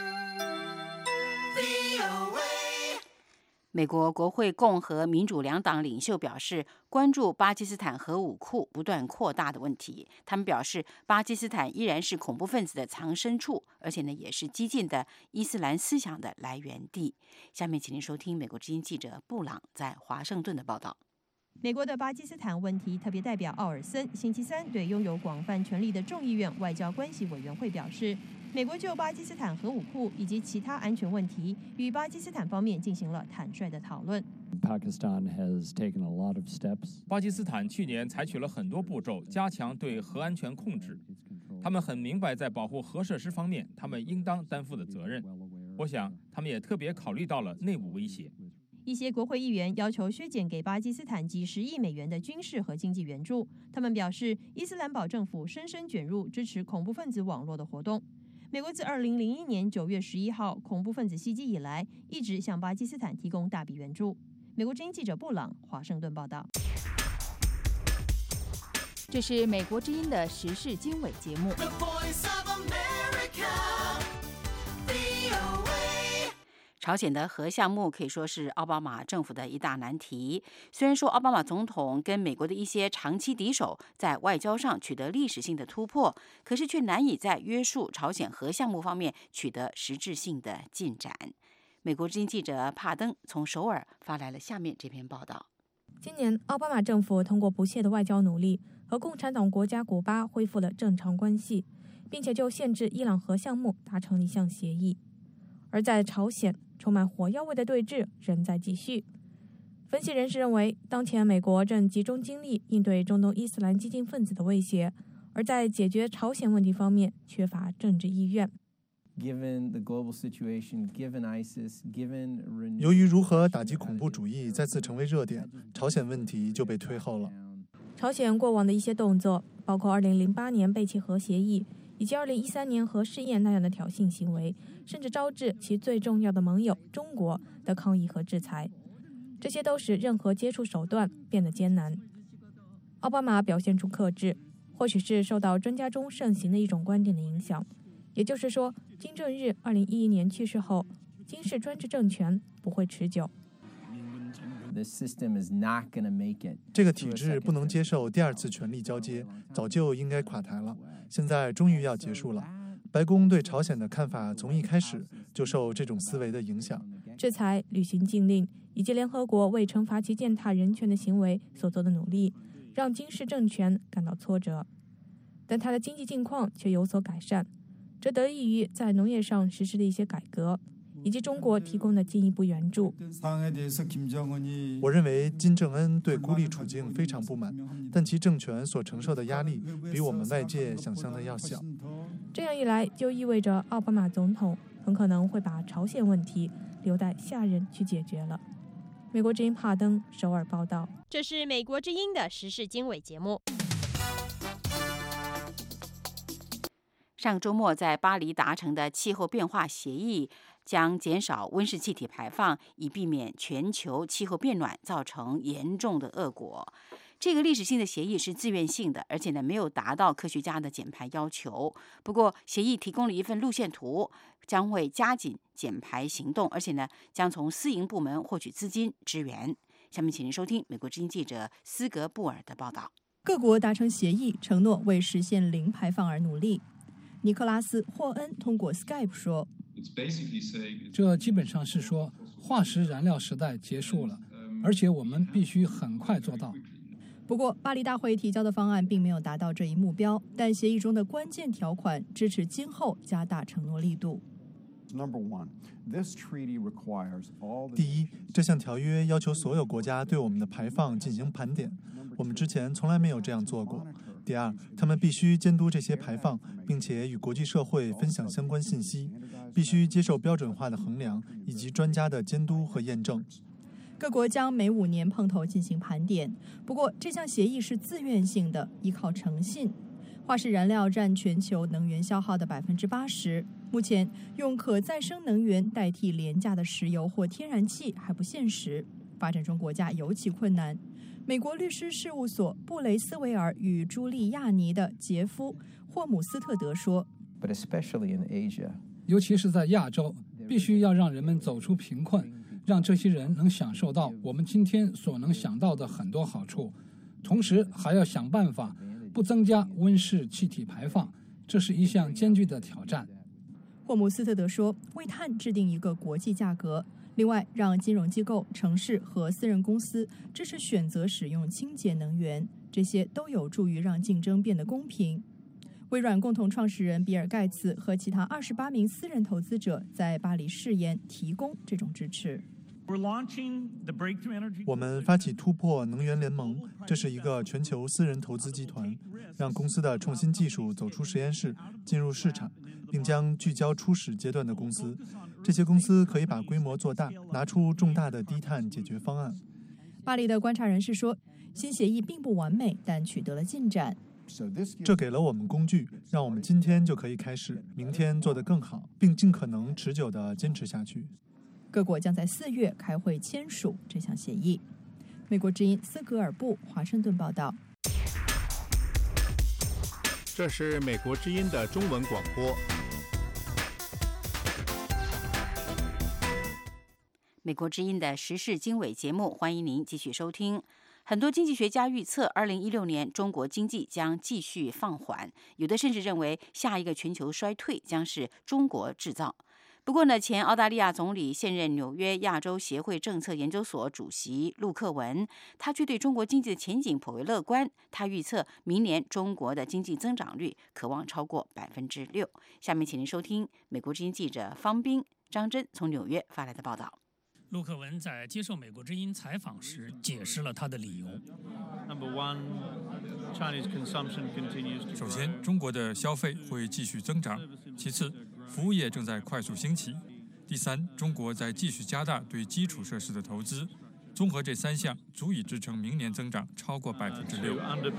美国国会共和民主两党领袖表示，关注巴基斯坦核武库不断扩大的问题。他们表示，巴基斯坦依然是恐怖分子的藏身处，而且也是激进的伊斯兰思想的来源地。下面请您收听美国之音记者布朗在华盛顿的报道。 美国的巴基斯坦问题特别代表奥尔森星期三对拥有广泛权力的众议院外交关系委员会表示，美国就巴基斯坦核武库以及其他安全问题与巴基斯坦方面进行了坦率的讨论。 巴基斯坦去年采取了很多步骤，加强对核安全控制。他们很明白在保护核设施方面，他们应当担负的责任。我想，他们也特别考虑到了内部威胁。 一些国会议员要求削减给巴基斯坦几十亿美元的军事和经济援助。他们表示，伊斯兰堡政府深深卷入支持恐怖分子网络的活动。美国自2001年9月11号恐怖分子袭击以来，一直向巴基斯坦提供大笔援助。美国之音记者布朗华盛顿报道。 这是美国之音的时事经纬节目。朝鲜的核项目可以说是奥巴马政府的一大难题。虽然说奥巴马总统跟美国的一些长期敌手在外交上取得历史性的突破，可是却难以在约束朝鲜核项目方面取得实质性的进展。美国之音记者帕登从首尔发来了下面这篇报道。 今年，奥巴马政府通过不懈的外交努力，和共产党国家古巴恢复了正常关系，并且就限制伊朗核项目达成了一项协议。而在朝鲜，充满火药味的对峙仍在继续。分析人士认为，当前美国正集中精力应对中东伊斯兰激进分子的威胁，而在解决朝鲜问题方面缺乏政治意愿。 由于如何打击恐怖主义再次成为热点，朝鲜问题就被推后了。 朝鲜过往的一些动作，包括2008年背弃核协议，以及2013年核试验那样的挑衅行为，甚至招致其最重要的盟友中国的抗议和制裁，这些都使任何接触手段变得艰难。奥巴马表现出克制，或许是受到专家中盛行的一种观点的影响，也就是说，金正日2011年去世后，金氏专制政权不会持久。 这个体制不能接受第二次权力交接，早就应该垮台了。现在终于要结束了。白宫对朝鲜的看法从一开始就受这种思维的影响。 制裁、履行禁令以及联合国为惩罚其践踏人权的行为所做的努力，让金氏政权感到挫折。但他的经济境况却有所改善，这得益于在农业上实施的一些改革，以及中国提供的进一步援助。 我认为金正恩对孤立处境非常不满，但其政权所承受的压力比我们外界想象的要小。 这样一来，就意味着奥巴马总统很可能会把朝鲜问题留待下任去解决了。美国之音帕登首尔报道。 这是美国之音的时事经纬节目。 上周末在巴黎达成的气候变化协议将减少温室气体排放，以避免全球气候变暖造成严重的恶果。这个历史性的协议是自愿性的，而且没有达到科学家的减排要求。不过，协议提供了一份路线图，将会加紧减排行动，而且将从私营部门获取资金支援。下面请您收听美国之音记者斯格布尔的报道。 各国达成协议，承诺为实现零排放而努力。尼克拉斯·霍恩通过 Skype 说这基本上是说化石燃料时代结束了，而且我们必须很快做到。 不过，巴黎大会提交的方案并没有达到这一目标，但协议中的关键条款支持今后加大承诺力度。 第一，这项条约要求所有国家对我们的排放进行盘点，我们之前从来没有这样做过。第二，他们必须监督这些排放，并且与国际社会分享相关信息，必须接受标准化的衡量以及专家的监督和验证。 各国将每5年碰头进行盘点，不过这项协议是自愿性的，依靠诚信。化石燃料占全球能源消耗的80%，目前用可再生能源代替廉价的石油或天然气还不现实，发展中国家尤其困难。美国律师事务所布雷斯维尔与朱利亚尼的杰夫·霍姆斯特德说， 尤其是在亚洲，必须要让人们走出贫困，让这些人能享受到我们今天所能想到的很多好处，同时还要想办法不增加温室气体排放，这是一项艰巨的挑战。 霍姆斯特德说，为碳制定一个国际价格，另外让金融机构、城市和私人公司支持选择使用清洁能源，这些都有助于让竞争变得公平。微软共同创始人比尔·盖茨和其他28名私人投资者在巴黎誓言提供这种支持。 我们发起突破能源联盟，这是一个全球私人投资集团，让公司的创新技术走出实验室，进入市场，并将聚焦初始阶段的公司。这些公司可以把规模做大，拿出重大的低碳解决方案。 巴黎的观察人士说，新协议并不完美，但取得了进展。 这给了我们工具，让我们今天就可以开始，明天做得更好，并尽可能持久地坚持下去。 各国将在4月开会签署这项协议。美国之音斯格尔布华盛顿报道。 这是美国之音的中文广播。 美国之音的时事经纬节目，欢迎您继续收听。很多经济学家预测，2016年中国经济将继续放缓，有的甚至认为下一个全球衰退将是中国制造。不过呢，前澳大利亚总理、现任纽约亚洲协会政策研究所主席陆克文，他却对中国经济的前景颇为乐观。他预测明年中国的经济增长率可望超过6%。下面请您收听美国之音记者方斌、张真从纽约发来的报道。 陆克文在接受美国之音采访时解释了他的理由。 首先，中国的消费会继续增长；其次，服务业正在快速兴起；第三，中国在继续加大对基础设施的投资。综合这3项，足以支撑明年增长超过6%。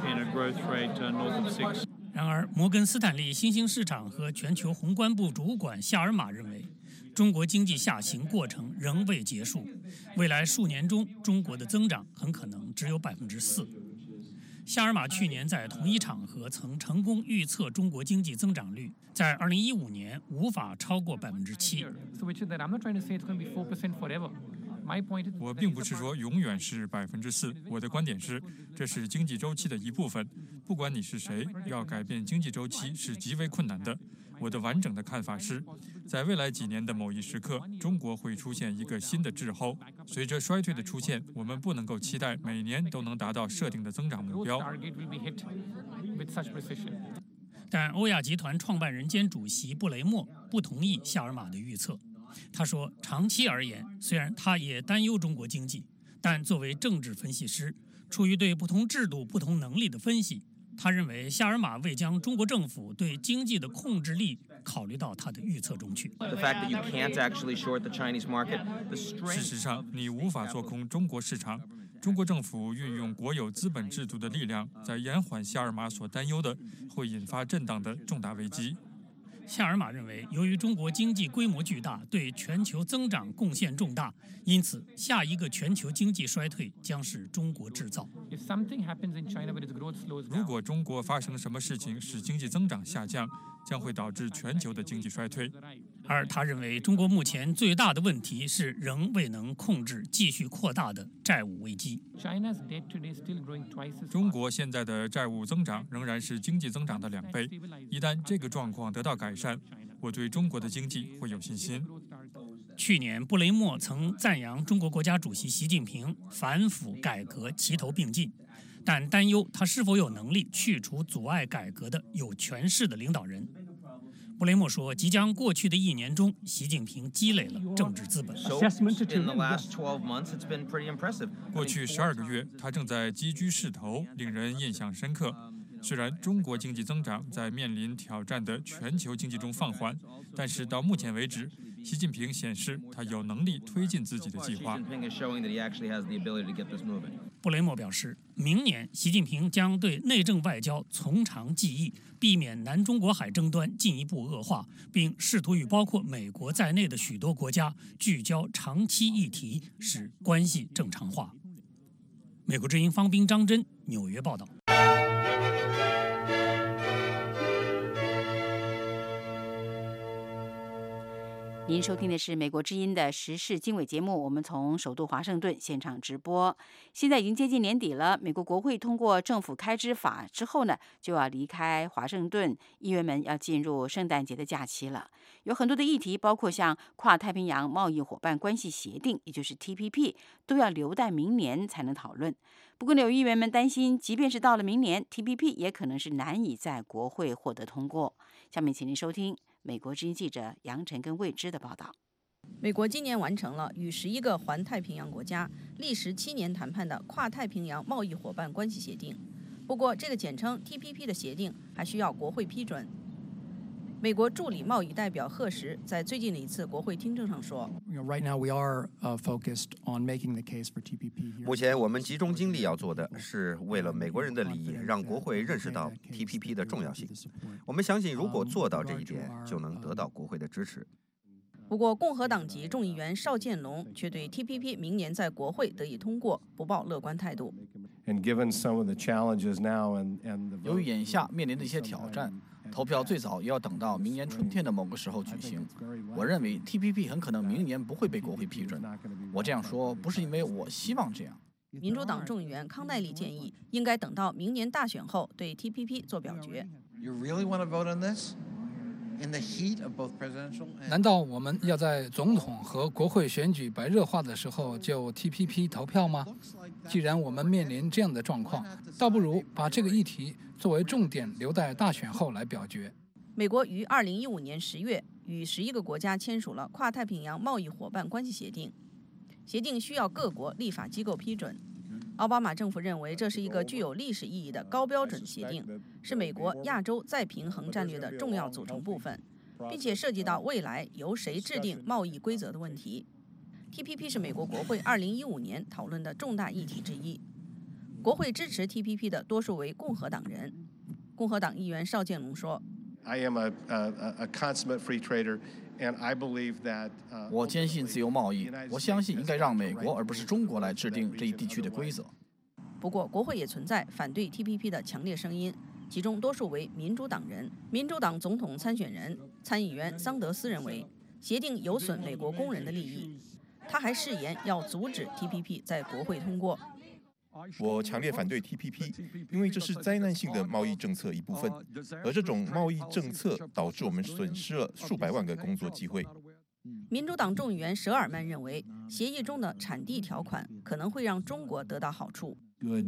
然而，摩根斯坦利新兴市场和全球宏观部主管夏尔马认为，中国经济下行过程仍未结束，未来数年中中国的增长很可能只有4%。夏尔马去年在同一场合曾成功预测中国经济增长率在2015年无法超过7%。 我并不是说永远是4%，我的观点是，这是经济周期的一部分。不管你是谁，要改变经济周期是极为困难的。我的完整的看法是，在未来几年的某一时刻，中国会出现一个新的滞后。随着衰退的出现，我们不能够期待每年都能达到设定的增长目标。 但欧亚集团创办人兼主席布雷默不同意夏尔马的预测。他说，长期而言，虽然他也担忧中国经济，但作为政治分析师，出于对不同制度、不同能力的分析，他认为夏尔马未将中国政府对经济的控制力考虑到他的预测中去。 事实上，你无法做空中国市场。中国政府运用国有资本制度的力量，在延缓夏尔马所担忧的会引发震荡的重大危机。 夏尔马认为，由于中国经济规模巨大，对全球增长贡献重大，因此下一个全球经济衰退将是中国制造。 如果中国发生什么事情使经济增长下降，将会导致全球的经济衰退。 而他认为，中国目前最大的问题是仍未能控制继续扩大的债务危机。 中国现在的债务增长仍然是经济增长的2倍。一旦这个状况得到改善， 我对中国的经济会有信心。 去年，布雷默曾赞扬中国国家主席习近平反腐改革齐头并进，但担忧他是否有能力去除阻碍改革的有权势的领导人。布雷默说，即将过去的1年中，习近平积累了政治资本。 过去12个月，他正在积聚势头，令人印象深刻。虽然中国经济增长在面临挑战的全球经济中放缓，但是到目前为止，习近平显示他有能力推进自己的计划。 布雷默表示，明年习近平将对内政外交从长计议，避免南中国海争端进一步恶化，并试图与包括美国在内的许多国家聚焦长期议题，使关系正常化。美国之音方斌、张真纽约报道。 您收听的是美国之音的时事经纬节目，我们从首都华盛顿现场直播。现在已经接近年底了，美国国会通过政府开支法之后呢，就要离开华盛顿，议员们要进入圣诞节的假期了。有很多的议题，包括像跨太平洋贸易伙伴关系协定，也就是 TPP， 都要留待明年才能讨论。不过有议员们担心，即便是到了明年 ，TPP 也可能是难以在国会获得通过。下面请您收听美国之音记者杨晨跟魏之的报道。 美国今年完成了与11个环太平洋国家历时7年谈判的跨太平洋贸易伙伴关系协定。不过，这个简称 TPP 的协定还需要国会批准。美国助理贸易代表赫什在最近的一次国会听证上说， 目前我们集中精力要做的是为了美国人的利益，让国会认识到 TPP 的重要性。我们相信，如果做到这一点，就能得到国会的支持。 不过，共和党籍众议员邵建龙却对 TPP 明年在国会得以通过不抱乐观态度。 由于眼下面临的一些挑战，投票最早也要等到明年春天的某个时候举行。我认为 TPP 很可能明年不会被国会批准。我这样说不是因为我希望这样。 民主党众议员康奈利建议，应该等到明年大选后对 TPP 做表决。 难道我们要在总统和国会选举白热化的时候就 TPP 投票吗？既然我们面临这样的状况，倒不如把这个议题作为重点留待大选后来表决。 美国于2015年10月与11个国家签署了跨太平洋贸易伙伴关系协定，协定需要各国立法机构批准。奥巴马政府认为这是一个具有历史意义的高标准协定，是美国亚洲再平衡战略的重要组成部分，并且涉及到未来由谁制定贸易规则的问题。TPP 是美国国会2015年讨论的重大议题之一。国会支持 TPP 的多数为共和党人。共和党议员邵建龙说， 我坚信自由贸易，我相信应该让美国而不是中国来制定这一地区的规则。 不过，国会也存在反对 TPP 的强烈声音，其中多数为民主党人。民主党总统参选人参议员桑德斯认为，协定有损美国工人的利益。他还誓言要阻止 TPP 在国会通过。 我强烈反对 TPP， 因为这是灾难性的贸易政策一部分，而这种贸易政策导致我们损失了数百万个工作机会。 民主党众议员舍尔曼认为，协议中的产地条款可能会让中国得到好处。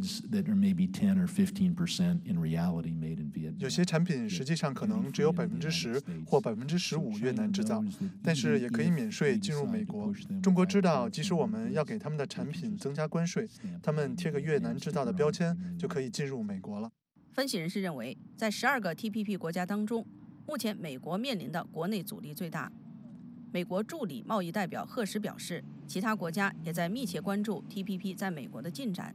有些产品实际上可能只有10%或15%越南制造，但是也可以免税进入美国。中国知道，即使我们要给他们的产品增加关税，他们贴个越南制造的标签就可以进入美国了。 分析人士认为，在12个 TPP 国家当中，目前美国面临的国内阻力最大。美国助理贸易代表赫什表示，其他国家也在密切关注 TPP 在美国的进展。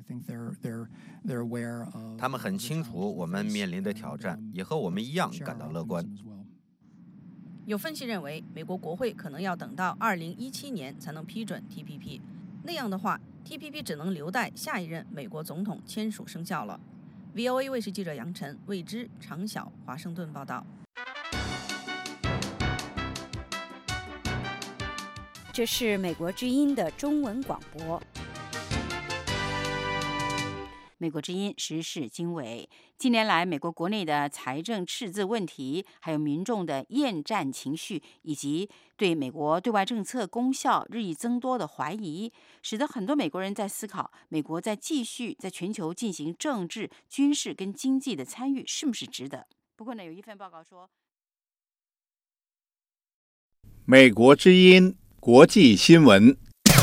他们很清楚我们面临的挑战，也和我们一样感到乐观。 有分析认为，美国国会可能要等到2017年才能批准 TPP， 那样的话 ，TPP 只能留待下一任美国总统签署生效了。VOA 卫视记者杨晨、魏之、常晓，华盛顿报道。 这是美国之音的中文广播。 美国之音时事经纬。近年来，美国国内的财政赤字问题，还有民众的厌战情绪，以及对美国对外政策功效日益增多的怀疑，使得很多美国人在思考，美国在继续在全球进行政治、军事跟经济的参与是不是值得。不过呢，有一份报告说， 美国之音国际新闻。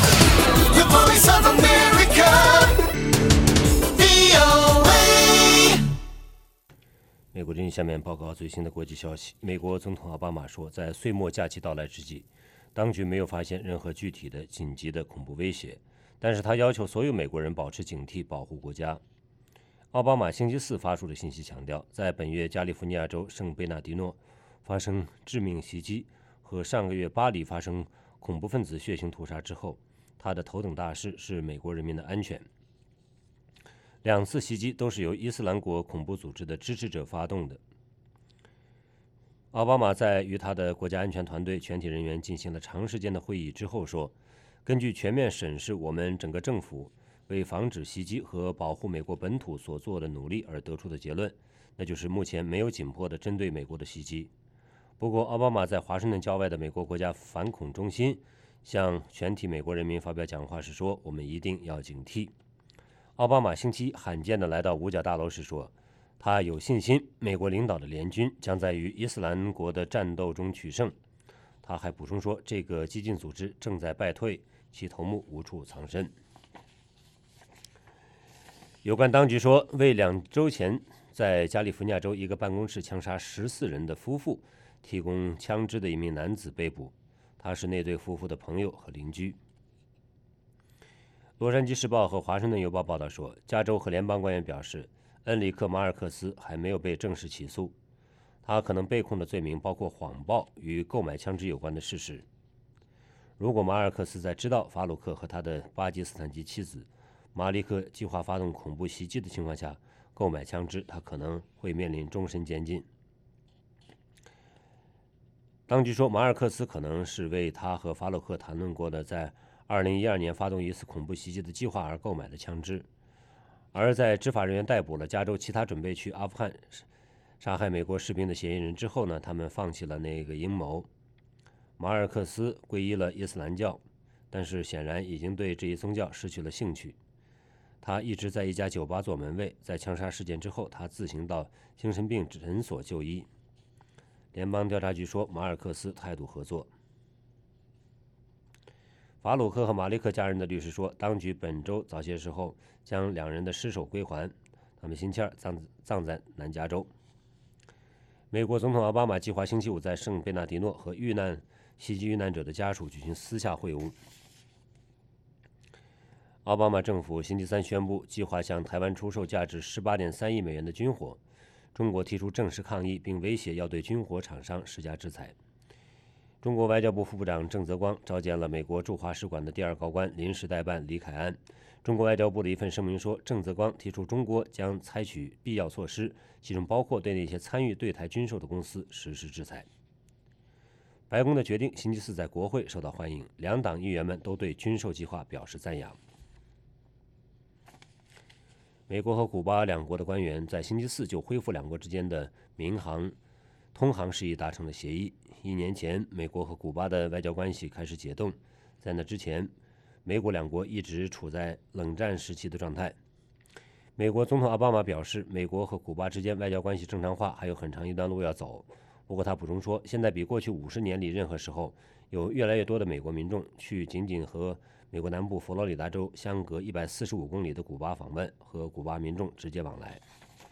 美国之音下面报告最新的国际消息。美国总统奥巴马说，在岁末假期到来之际，当局没有发现任何具体的紧急的恐怖威胁，但是他要求所有美国人保持警惕，保护国家。奥巴马星期四发出的信息强调，在本月加利福尼亚州圣贝纳迪诺发生致命袭击和上个月巴黎发生恐怖分子血腥屠杀之后，他的头等大事是美国人民的安全。2次袭击都是由伊斯兰国恐怖组织的支持者发动的。奥巴马在与他的国家安全团队全体人员进行了长时间的会议之后说，根据全面审视我们整个政府为防止袭击和保护美国本土所做的努力而得出的结论，那就是目前没有紧迫的针对美国的袭击。不过，奥巴马在华盛顿郊外的美国国家反恐中心向全体美国人民发表讲话时说，我们一定要警惕。奥巴马星期一罕见地来到五角大楼时说，他有信心美国领导的联军将在与伊斯兰国的战斗中取胜。他还补充说，这个激进组织正在败退，其头目无处藏身。有关当局说，为2周前在加利福尼亚州一个办公室枪杀14人的夫妇提供枪支的一名男子被捕，他是那对夫妇的朋友和邻居。洛杉矶时报和华盛顿邮报报道说，加州和联邦官员表示，恩里克·马尔克斯还没有被正式起诉，他可能被控的罪名包括谎报与购买枪支有关的事实。如果马尔克斯在知道法鲁克和他的巴基斯坦籍妻子马利克计划发动恐怖袭击的情况下购买枪支，他可能会面临终身监禁。当局说，马尔克斯可能是为他和法鲁克谈论过的在2012年发动一次恐怖袭击的计划而购买的枪支。而在执法人员逮捕了加州其他准备去阿富汗杀害美国士兵的嫌疑人之后呢，他们放弃了那个阴谋。马尔克斯皈依了伊斯兰教，但是显然已经对这一宗教失去了兴趣。他一直在一家酒吧做门卫，在枪杀事件之后，他自行到精神病诊所就医。联邦调查局说，马尔克斯态度合作。法鲁克和马利克家人的律师说，当局本周早些时候将2人的尸首归还，他们星期二葬在南加州。美国总统奥巴马计划星期五在圣贝纳迪诺和袭击遇难者的家属举行私下会晤。奥巴马政府星期三宣布，计划向台湾出售价值18.3亿美元的军火。中国提出正式抗议，并威胁要对军火厂商施加制裁。中国外交部副部长郑泽光召见了美国驻华使馆的第2高官临时代办李凯安。中国外交部的一份声明说，郑泽光提出中国将采取必要措施，其中包括对那些参与对台军售的公司实施制裁。白宫的决定星期四在国会受到欢迎，2党议员们都对军售计划表示赞扬。美国和古巴2国的官员在星期四就恢复2国之间的民航通航事宜达成了协议。1年前，美国和古巴的外交关系开始解冻，在那之前，美古2国一直处在冷战时期的状态。美国总统奥巴马表示，美国和古巴之间外交关系正常化还有很长一段路要走。不过他补充说，现在比过去50年里任何时候，有越来越多的美国民众去仅仅和美国南部佛罗里达州相隔145公里的古巴访问，和古巴民众直接往来。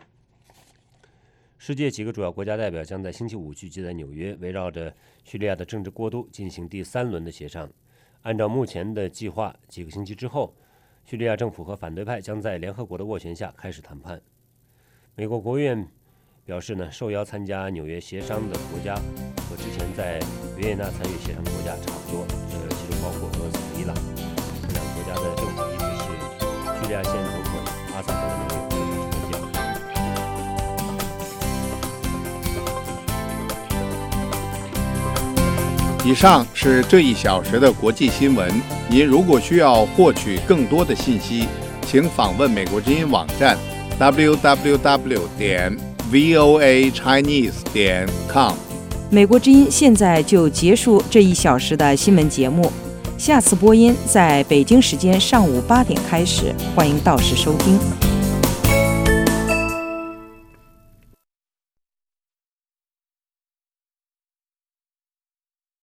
世界几个主要国家代表将在星期五聚集在纽约，围绕着叙利亚的政治过渡进行第3轮的协商。按照目前的计划，几个星期之后，叙利亚政府和反对派将在联合国的斡旋下开始谈判。美国国务院表示呢，受邀参加纽约协商的国家和之前在维也纳参与协商的国家差不多，这其中包括俄罗斯和伊朗。这2个国家的政府一致是叙利亚现总统阿萨德的能力会开始关键。 以上是这1小时的国际新闻。您如果需要获取更多的信息， 请访问美国之音网站 www.voachinese.com。 美国之音现在就结束这1小时的新闻节目，下次播音在北京时间上午8点开始，欢迎到时收听。